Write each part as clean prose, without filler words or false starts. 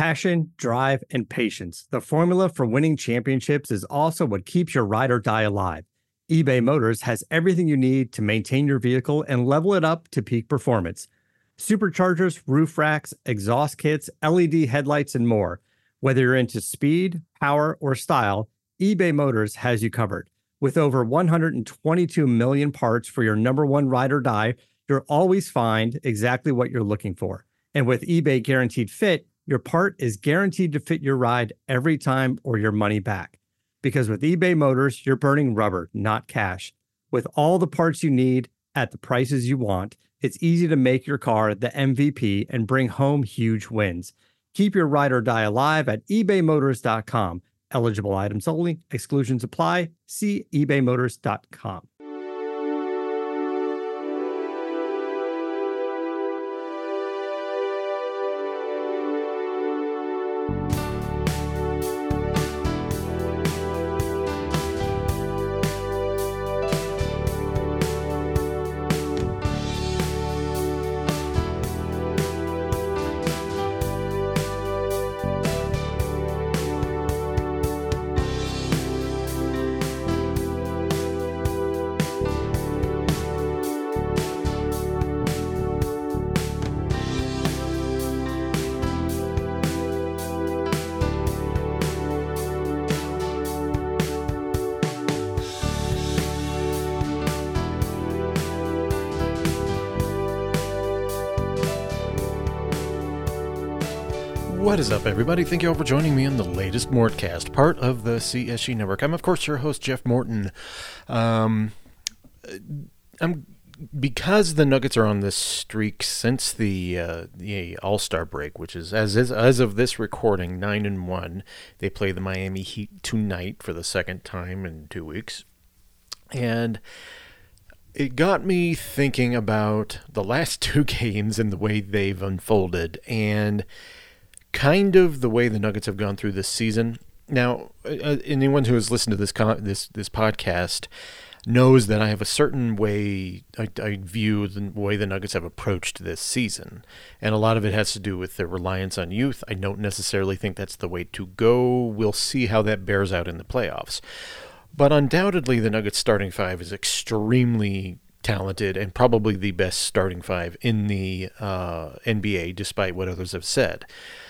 Passion, drive, and patience. The formula for winning championships is also what keeps your ride or die alive. eBay Motors has everything you need to maintain your vehicle and level it up to peak performance. Superchargers, roof racks, exhaust kits, LED headlights, and more. Whether you're into speed, power, or style, eBay Motors has you covered. With over 122 million parts for your number one ride or die, you'll always find exactly what you're looking for. And with eBay Guaranteed Fit, your part is guaranteed to fit your ride every time or your money back. Because with eBay Motors, you're burning rubber, not cash. With all the parts you need at the prices you want, it's easy to make your car the MVP and bring home huge wins. Keep your ride or die alive at ebaymotors.com. Eligible items only. Exclusions apply. See ebaymotors.com. What is up, everybody? Thank you all for joining me on the latest Mortcast, part of the CSG Network. I'm, of course, your host, Jeff Morton. Because the Nuggets are on this streak since the All-Star break, which is as of this recording, 9-1. They play the Miami Heat tonight for the second time in 2 weeks, and it got me thinking about the last two games and the way they've unfolded, and kind of the way the Nuggets have gone through this season. Now, anyone who has listened to this podcast knows that I have a certain way I view the way the Nuggets have approached this season, and a lot of it has to do with their reliance on youth. I don't necessarily think that's the way to go. We'll see how that bears out in the playoffs. But undoubtedly, the Nuggets starting five is extremely talented and probably the best starting five in the NBA, despite what others have said.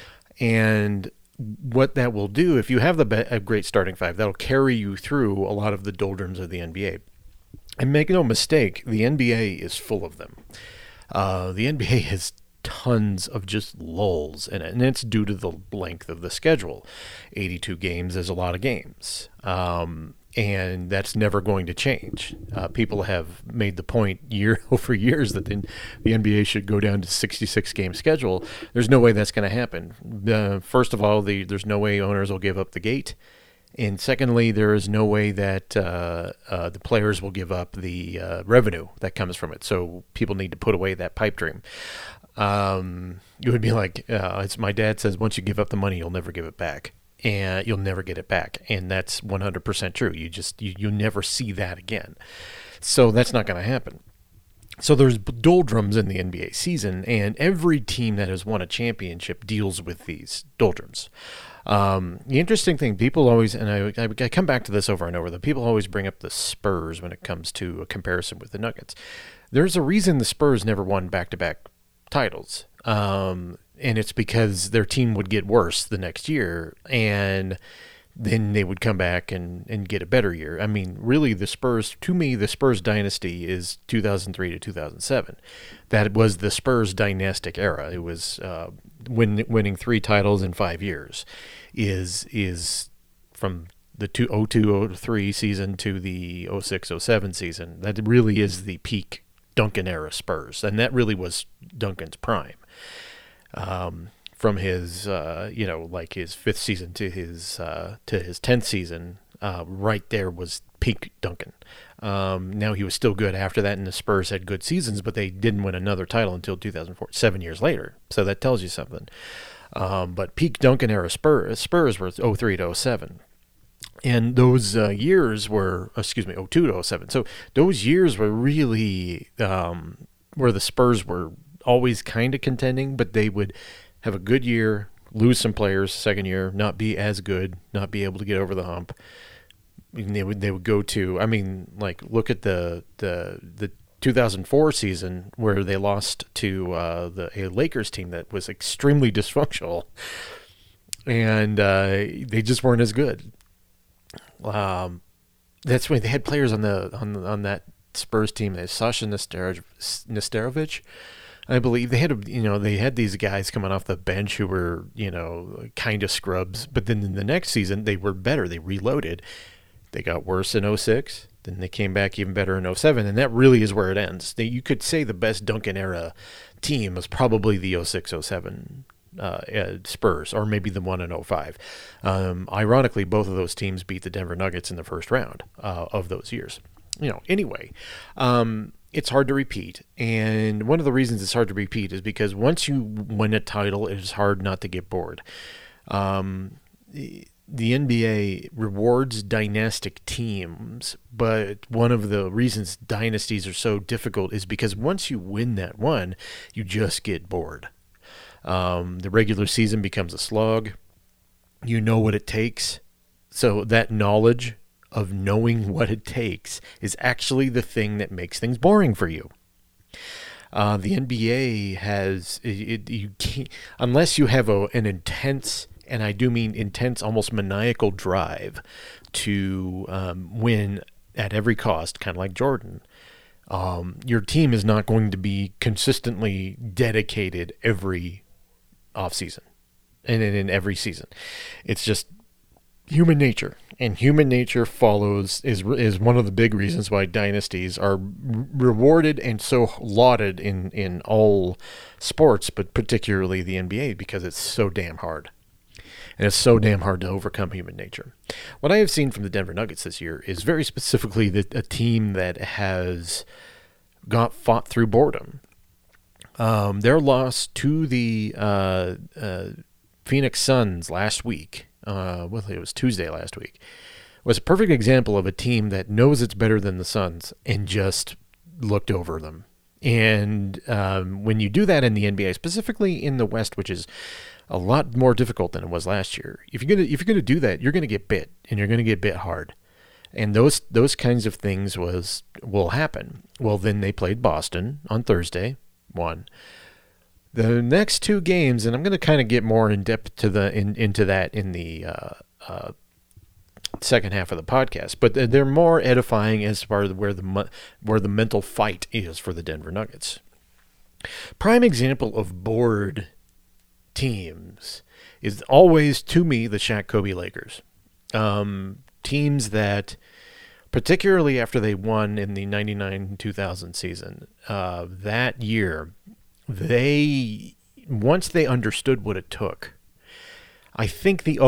And what that will do, if you have a great starting five, that'll carry you through a lot of the doldrums of the NBA. And make no mistake, the NBA is full of them. The NBA has tons of just lulls in it, and it's due to the length of the schedule. 82 games is a lot of games. And that's never going to change. People have made the point over years that the NBA should go down to 66-game schedule. There's no way that's going to happen. First of all, there's no way owners will give up the gate. And secondly, there is no way that the players will give up the revenue that comes from it. So people need to put away that pipe dream. It would be like, as my dad says, once you give up the money, you'll never give it back. And you'll never get it back. And that's 100% true. You never see that again. So that's not going to happen. So there's doldrums in the NBA season, and every team that has won a championship deals with these doldrums. The interesting thing, people always, and I come back to this over and over, that people always bring up the Spurs when it comes to a comparison with the Nuggets. There's a reason the Spurs never won back-to-back titles. And it's because their team would get worse the next year, and then they would come back and get a better year. I mean, really, to me, the Spurs dynasty is 2003 to 2007. That was the Spurs dynastic era. It was winning 3 titles in 5 years. Is from the 2002-03 season to the 06-07 season. That really is the peak Duncan era Spurs, and that really was Duncan's prime. From his, like his 5th season to his 10th season, right there was peak Duncan. Now he was still good after that, and the Spurs had good seasons, but they didn't win another title until 2004, 7 years later. So that tells you something. But peak Duncan era Spurs were 03 to 07. And those years were, 02 to 07. So those years were really where the Spurs were always kind of contending, but they would have a good year, lose some players second year, not be as good, not be able to get over the hump. And they would go to, I mean, like, look at the 2004 season where they lost to a Lakers team that was extremely dysfunctional, and they just weren't as good. That's when they had players on that Spurs team. They had Sasha Nesterovic, I believe. They had these guys coming off the bench who were, kind of scrubs. But then in the next season, they were better. They reloaded. They got worse in 06. Then they came back even better in 07. And that really is where it ends. You could say the best Duncan era team was probably the 06-07 Spurs, or maybe the one in 05. Ironically, both of those teams beat the Denver Nuggets in the first round of those years. Anyway, it's hard to repeat. And one of the reasons it's hard to repeat is because once you win a title, it is hard not to get bored. The NBA rewards dynastic teams, but one of the reasons dynasties are so difficult is because once you win that one, you just get bored. The regular season becomes a slog. You know what it takes. So that knowledge of knowing what it takes is actually the thing that makes things boring for you. The NBA has, you can't, unless you have an intense, and I do mean intense, almost maniacal drive to win at every cost, kind of like Jordan. Your team is not going to be consistently dedicated every offseason and in every season. It's just human nature, and human nature is one of the big reasons why dynasties are rewarded and so lauded in all sports, but particularly the NBA, because it's so damn hard. And it's so damn hard to overcome human nature. What I have seen from the Denver Nuggets this year is very specifically a team that has fought through boredom. Their loss to the Phoenix Suns last week, it was Tuesday last week, was a perfect example of a team that knows it's better than the Suns and just looked over them. And when you do that in the NBA, specifically in the West, which is a lot more difficult than it was last year, if you're gonna do that, you're gonna get bit, and you're gonna get bit hard. And those kinds of things will happen. Well, then they played Boston on Thursday, won. The next two games, and I'm going to kind of get more in depth into that in the second half of the podcast, but they're more edifying as far as where the mental fight is for the Denver Nuggets. Prime example of bored teams is always, to me, the Shaq Kobe Lakers. Teams that, particularly after they won in the 99-2000 season, that year, once they understood what it took, I think the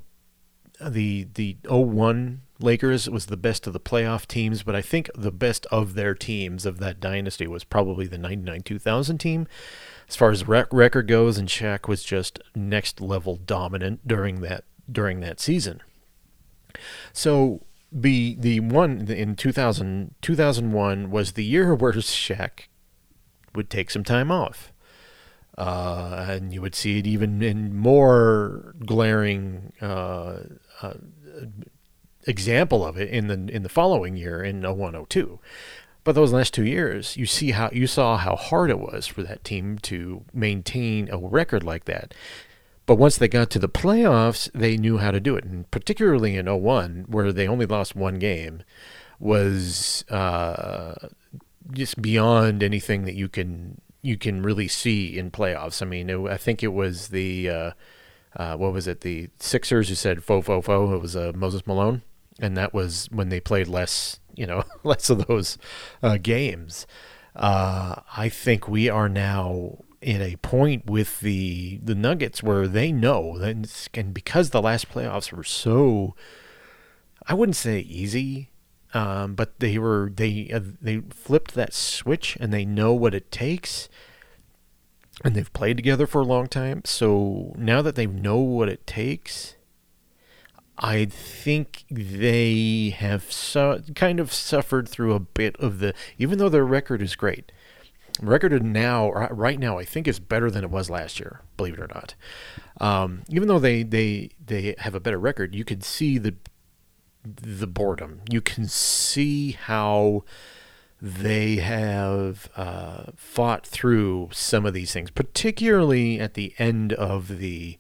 01 Lakers was the best of the playoff teams, but I think the best of their teams of that dynasty was probably the 99-2000 team as far as record goes, and Shaq was just next level dominant during that season. So the one in 2001 was the year where Shaq would take some time off. And you would see it even in more glaring example of it in the following year in 01-02. But those last 2 years, you saw how hard it was for that team to maintain a record like that. But once they got to the playoffs, they knew how to do it. And particularly in 01, where they only lost one game, was just beyond anything that you can really see in playoffs. I mean, I think it was the the Sixers who said "fo fo fo." It was Moses Malone, and that was when they played less of those games. I think we are now in a point with the Nuggets where they know that, and because the last playoffs were so, I wouldn't say easy. But they flipped that switch, and they know what it takes, and they've played together for a long time. So now that they know what it takes, I think they have kind of suffered through a bit of even though their record is great, record now, right now, I think is better than it was last year, believe it or not. Even though they have a better record, you could see the boredom. You can see how they have fought through some of these things, particularly at the end of the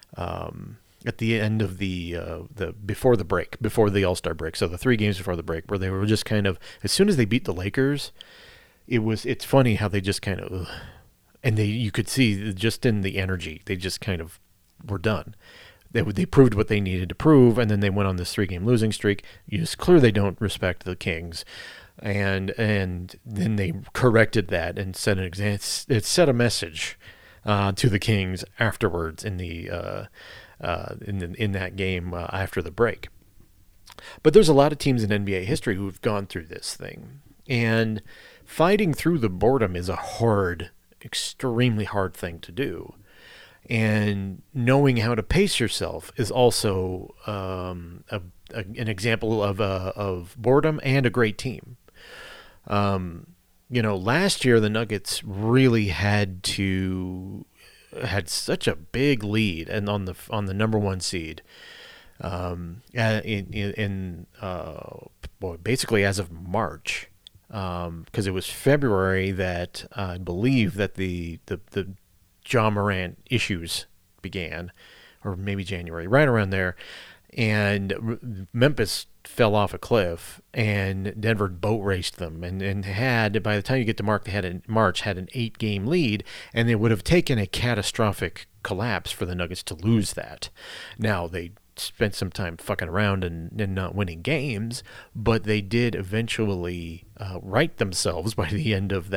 before the break, before the All-Star break. So the 3 games before the break, where they were just kind of, as soon as they beat the Lakers, it's funny how they just kind of, and you could see just in the energy, they just kind of were done. They proved what they needed to prove, and then they went on this 3-game losing streak. It's clear they don't respect the Kings, and then they corrected that and set it set a message to the Kings afterwards in that game after the break. But there's a lot of teams in NBA history who've gone through this thing, and fighting through the boredom is a extremely hard thing to do. And knowing how to pace yourself is also an example of boredom and a great team. Last year the Nuggets really had such a big lead and on the number 1 seed. Basically as of March, because it was February that I believe that the Ja Morant issues began, or maybe January, right around there, and Memphis fell off a cliff, and Denver boat raced them, and had, by the time you get to March, had an 8-game lead, and it would have taken a catastrophic collapse for the Nuggets to lose that. Now, they spent some time fucking around and not winning games, but they did eventually right themselves by the end of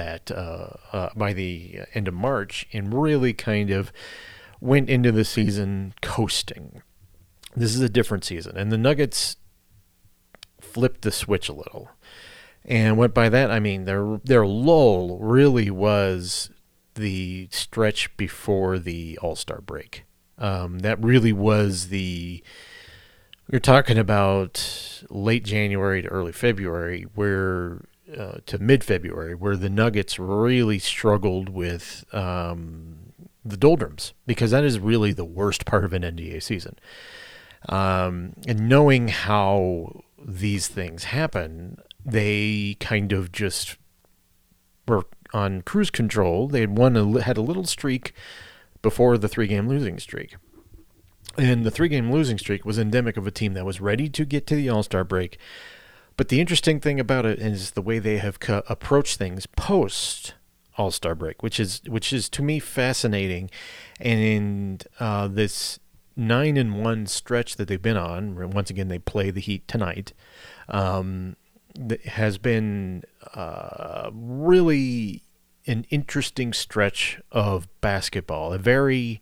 March, and really kind of went into the season coasting. This is a different season, and the Nuggets flipped the switch a little. And what by that I mean, their lull really was the stretch before the All-Star break. That really was you're talking about late January to early February, to mid-February, where the Nuggets really struggled with the doldrums, because that is really the worst part of an NBA season. And knowing how these things happen, they kind of just were on cruise control. They had a little streak before the 3-game losing streak. And the 3-game losing streak was endemic of a team that was ready to get to the All-Star break. But the interesting thing about it is the way they have approached things post All-Star break, which is to me fascinating. And this 9-1 stretch that they've been on, once again they play the Heat tonight, has been really an interesting stretch of basketball. A very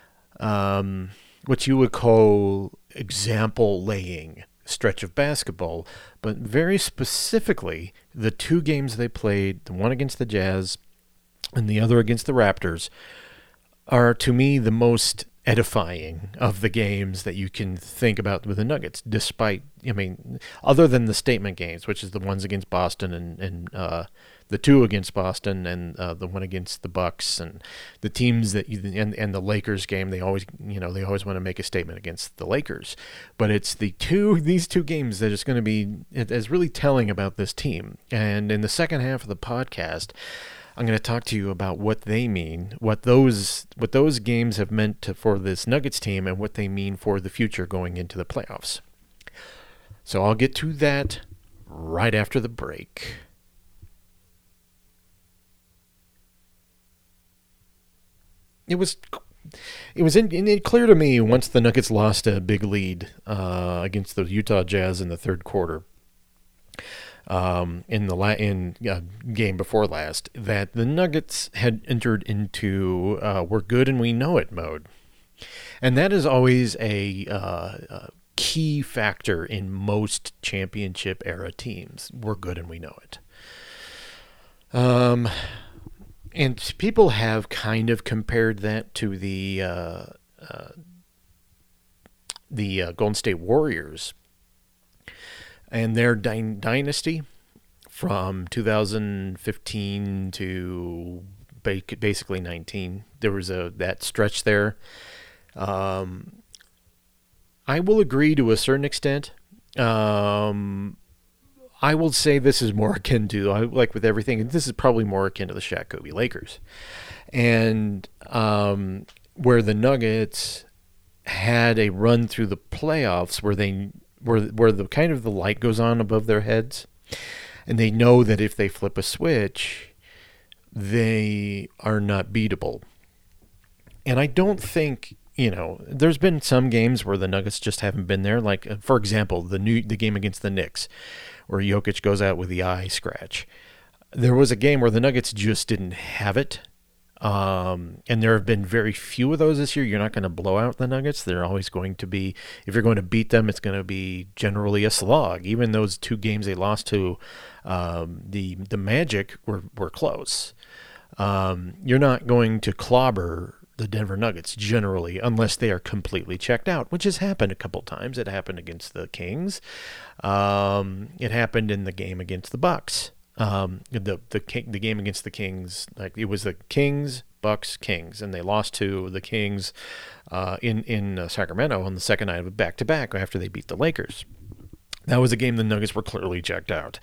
what you would call example-laying stretch of basketball, but very specifically, the 2 games they played, the one against the Jazz and the other against the Raptors, are to me the most edifying of the games that you can think about with the Nuggets, despite, other than the statement games, which is the ones against Boston and the 2 against Boston and the one against the Bucks and the teams that and the Lakers game. They always want to make a statement against the Lakers, but it's these two games that is going to be is really telling about this team. And in the second half of the podcast, I'm going to talk to you about what they mean, what those games have meant for this Nuggets team, and what they mean for the future going into the playoffs. So I'll get to that right after the break. It was clear to me once the Nuggets lost a big lead against the Utah Jazz in the third quarter, in game before last, that the Nuggets had entered into "we're good and we know it" mode, and that is always a key factor in most championship era teams. We're good and we know it. And people have kind of compared that to the Golden State Warriors and their dynasty from 2015 to basically 19. There was that stretch there. I will agree to a certain extent. I will say this is more akin to, like with everything, this is probably more akin to the Shaq Kobe Lakers. And where the Nuggets had a run through the playoffs where the kind of the light goes on above their heads, and they know that if they flip a switch, they are not beatable. And I don't think, there's been some games where the Nuggets just haven't been there. Like, for example, the game against the Knicks, where Jokic goes out with the eye scratch. There was a game where the Nuggets just didn't have it. And there have been very few of those this year. You're not going to blow out the Nuggets. They're always going to be, if you're going to beat them, it's going to be generally a slog. Even those 2 games they lost to the Magic were close. You're not going to clobber the Denver Nuggets generally unless they are completely checked out, which has happened a couple times. It happened against the Kings. It happened in the game against the Bucks. The game against the Kings, like it was the Kings, Bucks, Kings, and they lost to the Kings in Sacramento on the second night of a back-to-back after they beat the Lakers. That was a game the Nuggets were clearly checked out.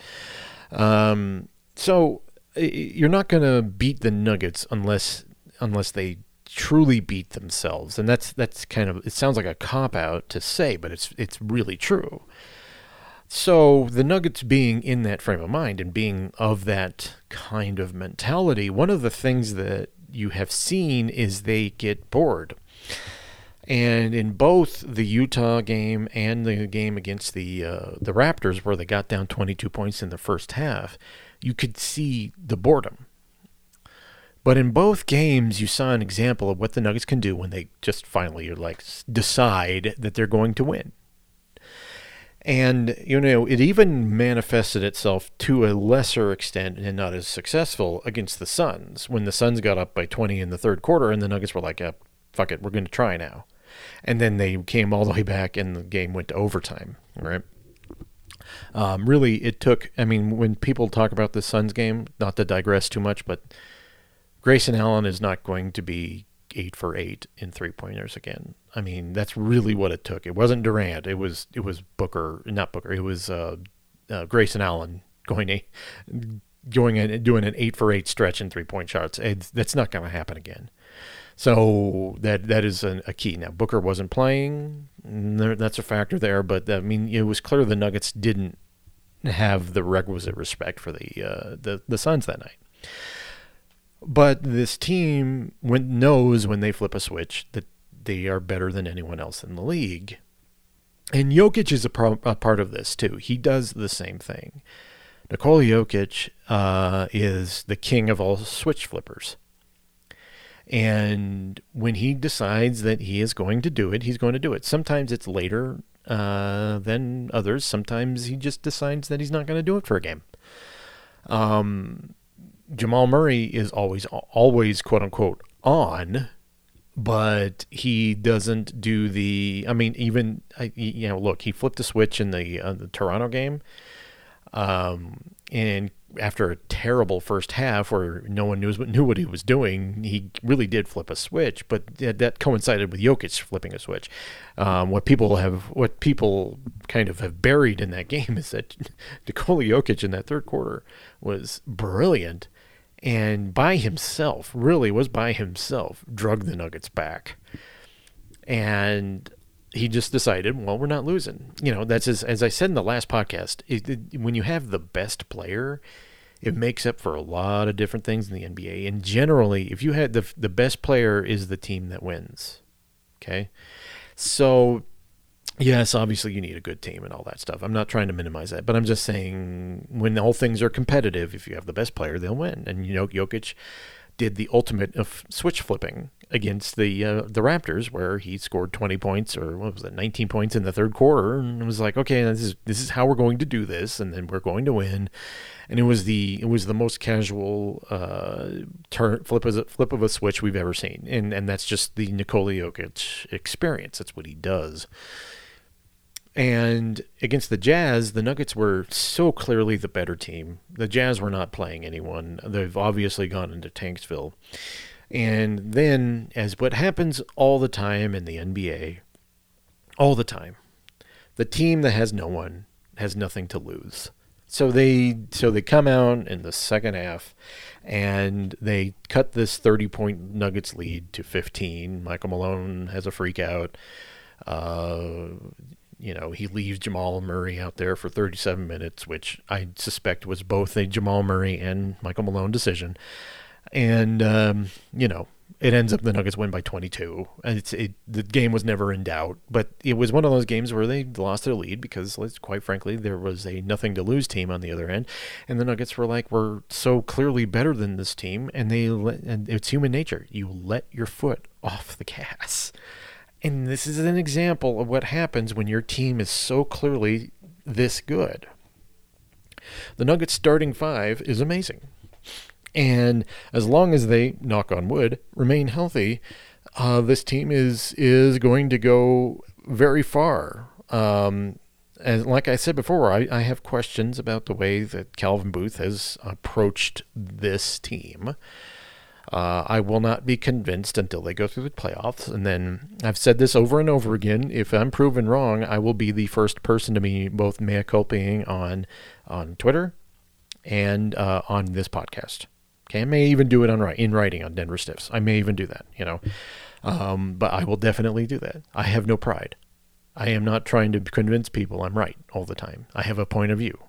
So you're not going to beat the Nuggets unless they truly beat themselves, and that's kind of, it sounds like a cop-out to say, but it's really true. So the Nuggets being in that frame of mind and being of that kind of mentality, one of the things that you have seen is they get bored. And in both the Utah game and the game against the Raptors, where they got down 22 points in the first half, you could see the boredom. But in both games, you saw an example of what the Nuggets can do when they just finally decide that they're going to win. And, it even manifested itself to a lesser extent and not as successful against the Suns, when the Suns got up by 20 in the third quarter and the Nuggets were like, fuck it, we're going to try now. And then they came all the way back and the game went to overtime, right? Really, it took, when people talk about the Suns game, not to digress too much, but Grayson Allen is not going to be 8 for 8 in 3-pointers again. That's really what it took. It wasn't Durant. It was Booker, not Booker. It was Grayson Allen going and doing an 8 for 8 stretch in 3-point shots. That's not going to happen again. So that is a key. Now, Booker wasn't playing. That's a factor there. But it was clear the Nuggets didn't have the requisite respect for the Suns that night. But this team knows when they flip a switch that they are better than anyone else in the league. And Jokic is a part of this too. He does the same thing. Nikola Jokic is the king of all switch flippers. And when he decides that he is going to do it, he's going to do it. Sometimes it's later than others. Sometimes he just decides that he's not going to do it for a game. Jamal Murray is always quote unquote on, but he doesn't do the. Look, he flipped a switch in the Toronto game, and after a terrible first half where no one knew what he was doing, he really did flip a switch. But that coincided with Jokic flipping a switch. What people kind of have buried in that game is that Nikola Jokic in that third quarter was brilliant. And by himself, drug the Nuggets back. And he just decided, well, we're not losing. That's as I said in the last podcast, when you have the best player, it makes up for a lot of different things in the NBA. And generally, if you had the best player is the team that wins. Okay? So, yes, obviously you need a good team and all that stuff. I'm not trying to minimize that, but I'm just saying when all things are competitive, if you have the best player, they'll win. And Jokic did the ultimate of switch flipping against the Raptors, where he scored 20 points or 19 points in the third quarter, and it was like, okay, this is how we're going to do this, and then we're going to win. And it was the most casual flip of a switch we've ever seen, and that's just the Nikola Jokic experience. That's what he does. And against the Jazz, the Nuggets were so clearly the better team. The Jazz were not playing anyone. They've obviously gone into Tanksville. And then, as what happens all the time in the NBA, all the time, the team that has no one has nothing to lose. So they come out in the second half, and they cut this 30-point Nuggets lead to 15. Michael Malone has a freak out. He leaves Jamal Murray out there for 37 minutes, which I suspect was both a Jamal Murray and Michael Malone decision. And, it ends up the Nuggets win by 22. The game was never in doubt, but it was one of those games where they lost their lead because, quite frankly, there was a nothing-to-lose team on the other end, and the Nuggets were so clearly better than this team, and it's human nature. You let your foot off the gas. And this is an example of what happens when your team is so clearly this good. The Nuggets starting five is amazing. And as long as they, knock on wood, remain healthy, this team is going to go very far. And like I said before, I have questions about the way that Calvin Booth has approached this team. I will not be convinced until they go through the playoffs. And then I've said this over and over again. If I'm proven wrong, I will be the first person to be both mea culpaing on Twitter and on this podcast. Okay, I may even do it in writing on Denver Stiffs. I may even do that, but I will definitely do that. I have no pride. I am not trying to convince people I'm right all the time. I have a point of view.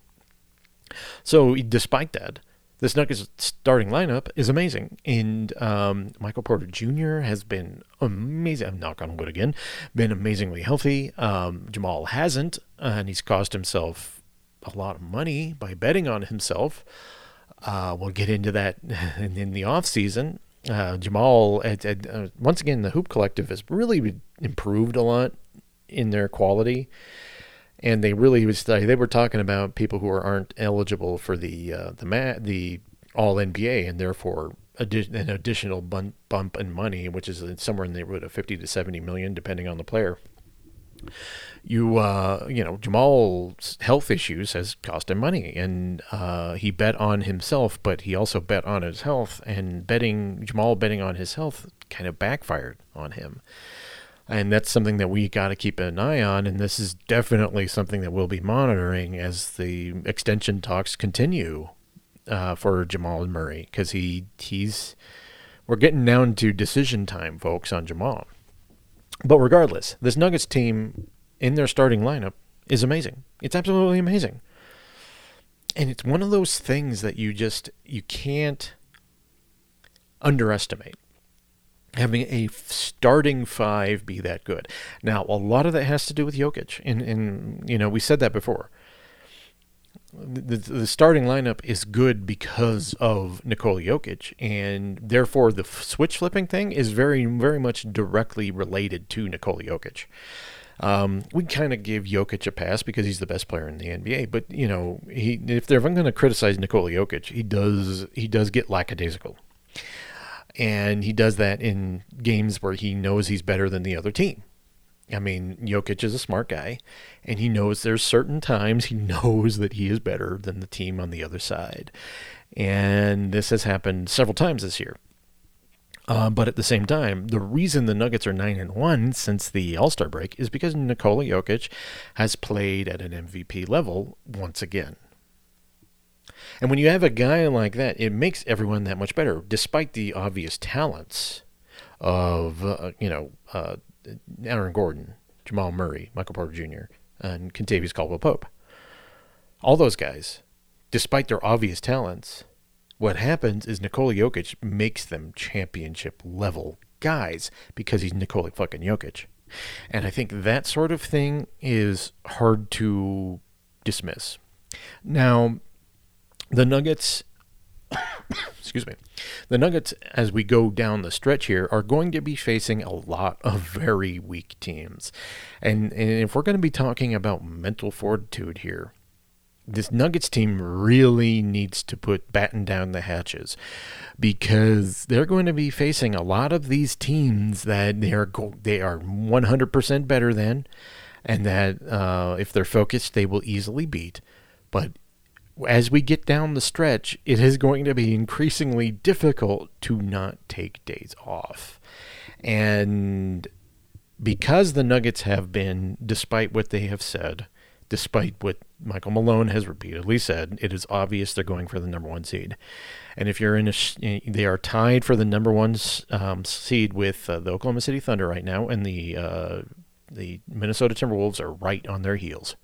So despite that, this Nuggets starting lineup is amazing. And Michael Porter Jr. has been amazing. I'm knock on wood again. Been amazingly healthy. Jamal hasn't, and he's cost himself a lot of money by betting on himself. We'll get into that in the off season. Jamal, once again, the Hoop Collective has really improved a lot in their quality, and they were talking about people who aren't eligible for the All NBA, and therefore an additional bump in money, which is somewhere in the neighborhood of 50 to 70 million, depending on the player. Jamal's health issues has cost him money, and he bet on himself, but he also bet on his health, and Jamal betting on his health kind of backfired on him. And that's something that we got to keep an eye on, and this is definitely something that we'll be monitoring as the extension talks continue for Jamal Murray, because we're getting down to decision time, folks, on Jamal. But regardless, this Nuggets team in their starting lineup is amazing. It's absolutely amazing. And it's one of those things that you can't underestimate. Having a starting five be that good. Now, a lot of that has to do with Jokic. And we said that before. The starting lineup is good because of Nikola Jokic, and therefore the switch flipping thing is very, very much directly related to Nikola Jokic. We kind of give Jokic a pass because he's the best player in the NBA, but if I'm going to criticize Nikola Jokic, he does get lackadaisical, and he does that in games where he knows he's better than the other team. I mean, Jokic is a smart guy, and he knows there's certain times he knows that he is better than the team on the other side. And this has happened several times this year. But at the same time, the reason the Nuggets are 9-1 since the All-Star break is because Nikola Jokic has played at an MVP level once again. And when you have a guy like that, it makes everyone that much better, despite the obvious talents of, Aaron Gordon, Jamal Murray, Michael Porter Jr., and Kentavious Caldwell-Pope. All those guys, despite their obvious talents, what happens is Nikola Jokic makes them championship-level guys because he's Nikola fucking Jokic. And I think that sort of thing is hard to dismiss. Now, the Nuggets... excuse me. The Nuggets, as we go down the stretch here, are going to be facing a lot of very weak teams. And if we're going to be talking about mental fortitude here, this Nuggets team really needs to batten down the hatches, because they're going to be facing a lot of these teams that they are 100% better than, and that if they're focused, they will easily beat. But as we get down the stretch, it is going to be increasingly difficult to not take days off. And because the Nuggets have been, despite what they have said, despite what Michael Malone has repeatedly said, it is obvious they're going for the number one seed. And if you're they are tied for the number one seed with the Oklahoma City Thunder right now, and the Minnesota Timberwolves are right on their heels.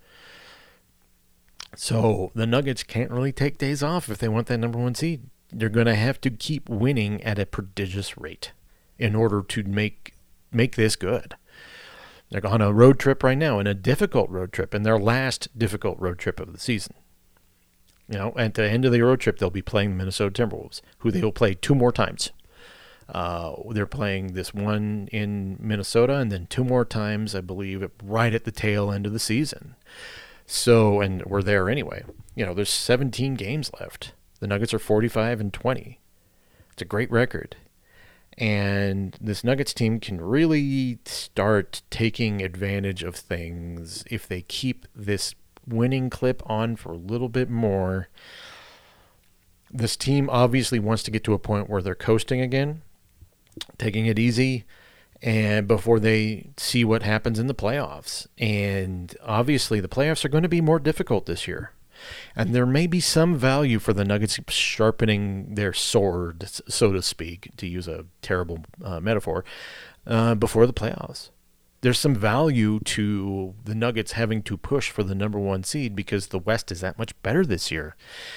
So the Nuggets can't really take days off if they want that number one seed. They're going to have to keep winning at a prodigious rate in order to make this good. They're on a road trip right now, and a difficult road trip, and their last difficult road trip of the season. At the end of the road trip, they'll be playing the Minnesota Timberwolves, who they will play 2 more times. They're playing this one in Minnesota, and then 2 more times, I believe, right at the tail end of the season. So, and we're there anyway. There's 17 games left. The Nuggets are 45-20. It's a great record. And this Nuggets team can really start taking advantage of things if they keep this winning clip on for a little bit more. This team obviously wants to get to a point where they're coasting again, taking it easy, and before they see what happens in the playoffs. And obviously the playoffs are going to be more difficult this year. And there may be some value for the Nuggets sharpening their sword, so to speak, to use a terrible metaphor, before the playoffs. There's some value to the Nuggets having to push for the number one seed because the West is that much better this year.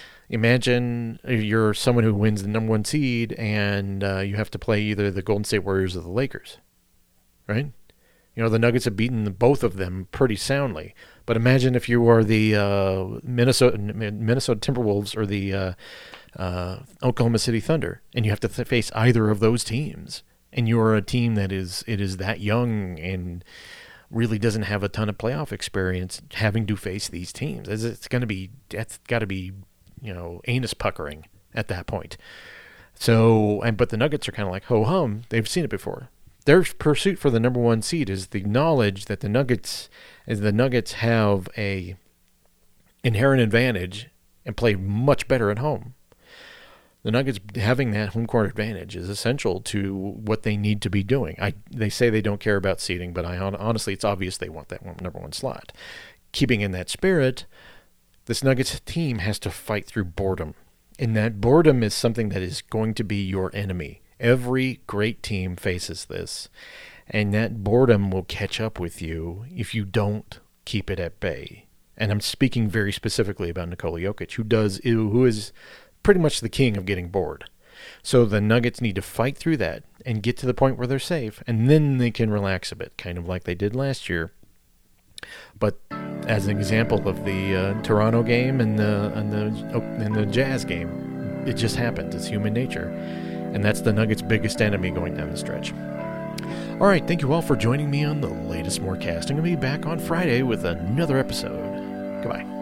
Imagine you're someone who wins the number one seed and you have to play either the Golden State Warriors or the Lakers, right? The Nuggets have beaten both of them pretty soundly. But imagine if you are the Minnesota Timberwolves or the Oklahoma City Thunder, and you have to face either of those teams, and you are a team that is that young and really doesn't have a ton of playoff experience, having to face these teams. That's got to be anus puckering at that point. So, but the Nuggets are kind of like ho hum. They've seen it before. Their pursuit for the number one seed is the knowledge that the Nuggets have a inherent advantage and play much better at home. The Nuggets having that home court advantage is essential to what they need to be doing. They say they don't care about seeding, but honestly, it's obvious they want that number one slot. Keeping in that spirit, this Nuggets team has to fight through boredom. And that boredom is something that is going to be your enemy. Every great team faces this, and that boredom will catch up with you if you don't keep it at bay. And I'm speaking very specifically about Nikola Jokic, who is pretty much the king of getting bored. So the Nuggets need to fight through that and get to the point where they're safe, and then they can relax a bit, kind of like they did last year. But as an example of the Toronto game and the Jazz game, it just happened. It's human nature. And that's the Nuggets' biggest enemy going down the stretch. All right, thank you all for joining me on the latest Morecast. I'm going to be back on Friday with another episode. Goodbye.